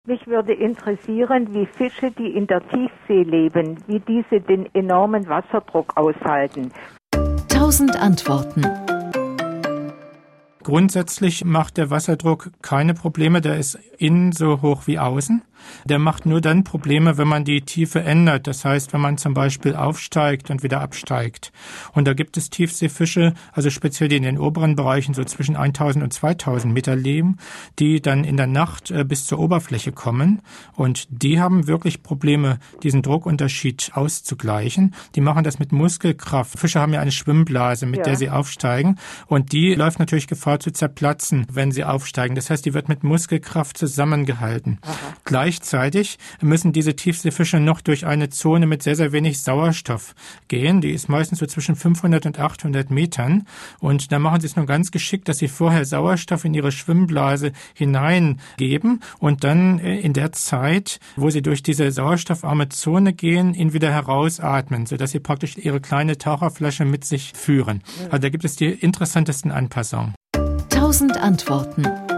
Mich würde interessieren, wie Fische, die in der Tiefsee leben, wie diese den enormen Wasserdruck aushalten. 1000 Antworten. Grundsätzlich macht der Wasserdruck keine Probleme, der ist innen so hoch wie außen. Der macht nur dann Probleme, wenn man die Tiefe ändert. Das heißt, wenn man zum Beispiel aufsteigt und wieder absteigt. Und da gibt es Tiefseefische, also speziell die in den oberen Bereichen so zwischen 1000 und 2000 Meter leben, die dann in der Nacht bis zur Oberfläche kommen. Und die haben wirklich Probleme, diesen Druckunterschied auszugleichen. Die machen das mit Muskelkraft. Fische haben ja eine Schwimmblase, mit der sie aufsteigen. Und die läuft natürlich Gefahr zu zerplatzen, wenn sie aufsteigen. Das heißt, die wird mit Muskelkraft zusammengehalten. Gleichzeitig müssen diese Tiefseefische noch durch eine Zone mit sehr, sehr wenig Sauerstoff gehen. Die ist meistens so zwischen 500 und 800 Metern. Und da machen sie es nur ganz geschickt, dass sie vorher Sauerstoff in ihre Schwimmblase hineingeben und dann in der Zeit, wo sie durch diese sauerstoffarme Zone gehen, ihn wieder herausatmen, sodass sie praktisch ihre kleine Taucherflasche mit sich führen. Also da gibt es die interessantesten Anpassungen. 1000 Antworten.